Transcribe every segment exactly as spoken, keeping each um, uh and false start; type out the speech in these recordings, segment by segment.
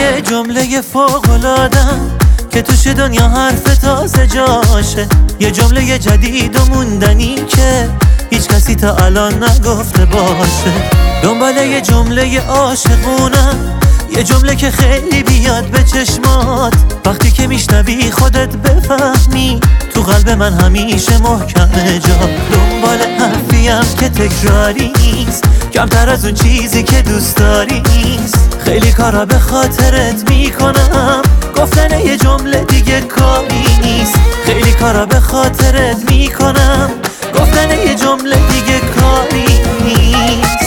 یه جمله فوق‌العاده‌ام که توش دنیا حرف تازه جاشه، یه جمله جدید و موندنی که هیچ کسی تا الان نگفته باشه. دنبال یه جمله عاشقونم، یه جمله که خیلی بیاد به چشمات، وقتی که میشنوی خودت بفهمی تو قلب من همیشه محکمه جا. دنبال حرفیم که تکراری نیست، کمتر از اون چیزی که دوست داری نیست. خیلی کارا به خاطرت میکنم، گفتن یه جمله دیگه کاری نیست. خیلی کارا به خاطرت میکنم، گفتن یه جمله دیگه کاری نیست.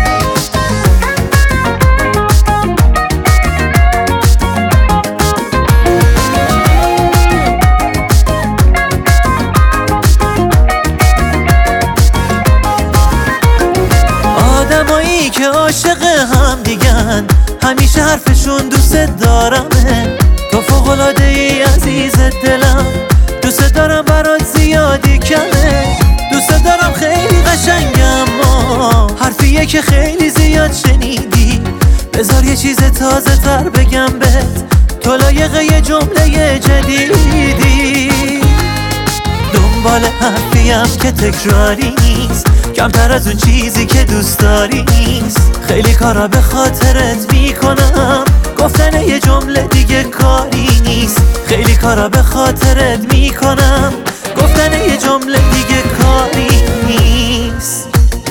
آدمایی که عاشق هم دیگن همیشه حرفشون دوست دارمه. تو فوق‌العاده ای عزیز دلم، دوست دارم برات زیادی کمه. دوست دارم خیلی قشنگم، اما حرفیه که خیلی زیاد شنیدی. بذار یه چیز تازه تر بگم بهت، تو لایق یه جمله جدیدی. دنبال حرفیم که تکراری نیست، کمتر از اون چیزی که دوست داری نیست. خیلی کارا به خاطرت میکنم، گفتن یه جمله دیگه کاری نیست. خیلی کارا به خاطرت میکنم، گفتن یه جمله دیگه کاری نیست.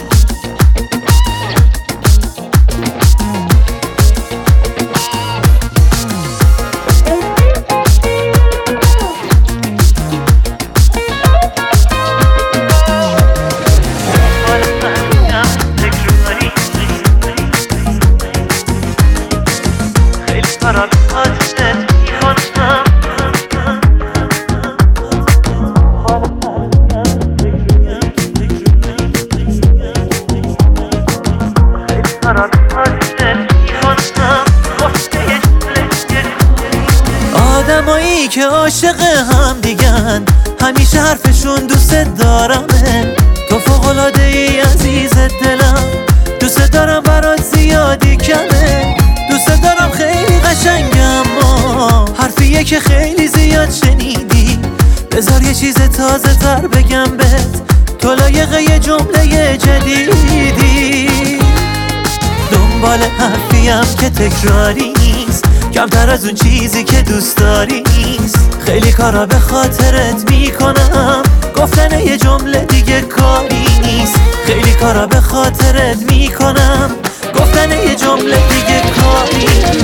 آدمایی که عاشق هم دیگن همیشه حرفشون دوست دارمه. تو فوق‌العاده ای عزیز دلم، دوست دارم برات زیادی کمه. دوست دارم خیلی قشنگم، اما حرفیه که خیلی زیاد شنیدی. بذار یه چیز تازه تر بگم بهت، تو لایق یه جمله جدیدی. دنبال حرفیم که تکراری نیست، کمتر از اون چیزی که دوست داری نیست. خیلی کارا به خاطرت میکنم، گفتن یه جمله دیگه کاری نیست. خیلی کارا به خاطرت میکنم، گفتن یه جمله دیگه کاری نیست.